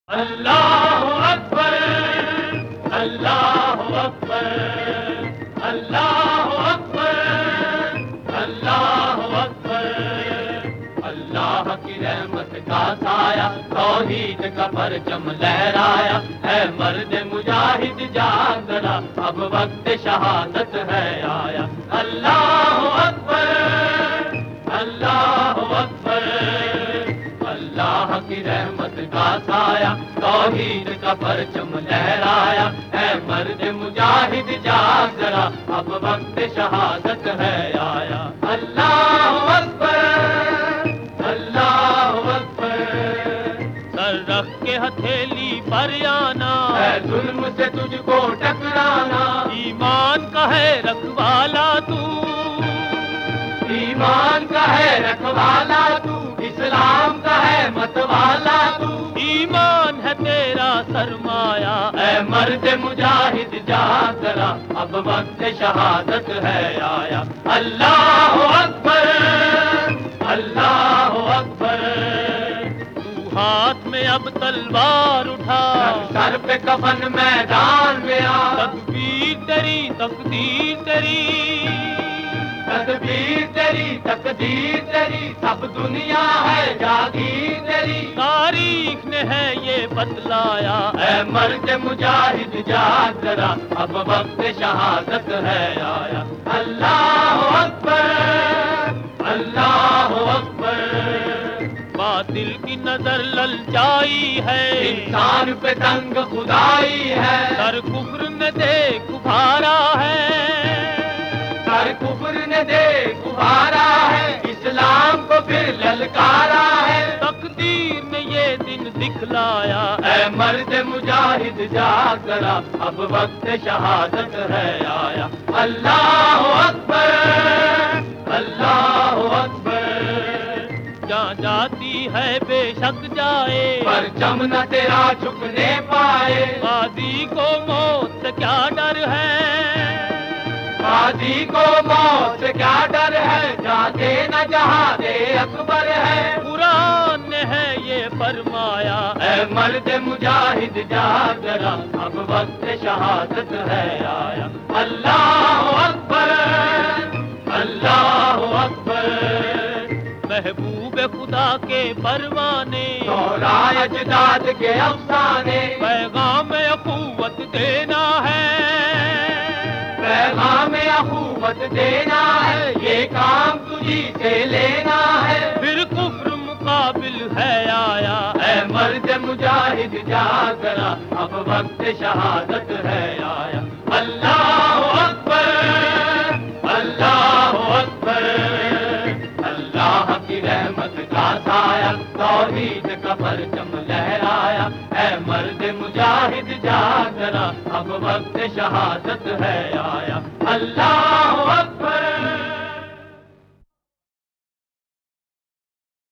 اللہ اکبر اللہ اکبر اللہ اکبر اللہ اکبر اللہ کی رحمت کا سایہ توحید کا پرچم لہرایا ہے مرد مجاہد جاگ ذرا اب وقت شہادت ہے آیا اللہ اکبر اللہ اکبر اللہ کی رحمت کا سایہ توحید کا پرچم لہرایا ہے مرد مجاہد جاگ ذرا اب وقت شہادت ہے آیا اللہ اکبر اللہ اکبر سر رکھ کے ہتھیلی پر آنا ہے ظلم سے تجھ کو ٹکرانا ایمان کا ہے رکھوالا تو ایمان کا ہے رکھوالا تو اسلام کا ہے متوالا تو ایمان ہے تیرا سرمایہ اے مرد مجاہد جاگ ذرا اب وقت شہادت ہے آیا اللہ اکبر اللہ اکبر تو ہاتھ میں اب تلوار اٹھا سر پہ کفن میدان میں آ تکبیر تیری تقدیر تیری تدبیر تیری تقدیر تیری سب دنیا ہے جاگیر تیری تاریخ نے ہے یہ بتلایا اے مرد مجاہد جاگ ذرا اب وقت شہادت ہے آیا اللہ اکبر اللہ اکبر باطل کی نظر للچائی ہے انسان پہ تنگ خدائی ہے سر کفر نے دیکھ ابھارا ہے سر کفر نے دیکھ ابھارا ہے اسلام کو پھر للکارا ہے تقدیر نے یہ دن دکھلایا اے مرد مجاہد جاگ ذرا اب وقت شہادت ہے آیا اللہ اکبر اللہ اکبر جہاں جاتی ہے بے شک جائے پرچم نہ تیرا جھکنے پائے غازی کو موت سے کیا ڈر ہے غازی کو موت سے کیا ڈر ہے جاتے نہ جہاد اکبر ہے قرآن نے ہے یہ فرمایا اے مرد مجاہد جاگ ذرا اب وقت شہادت ہے آیا اللہ اکبر اللہ اکبر محبوب خدا کے پروانے دورائے اجداد کے افسانے پیغام اخوت دینا ہے پیغام اخوت دینا ہے یہ کام تجھی سے لینا ہے پھر کفر مقابل ہے آیا اے مرد مجاہد جاگ ذرا اب وقت شہادت ہے آیا اللہ اکبر اللہ اکبر اللہ کی رحمت کا سایہ توحید کا پرچم لہرایا اے مرد مجاہد جاگ ذرا اب وقت شہادت ہے آیا اللہ اکبر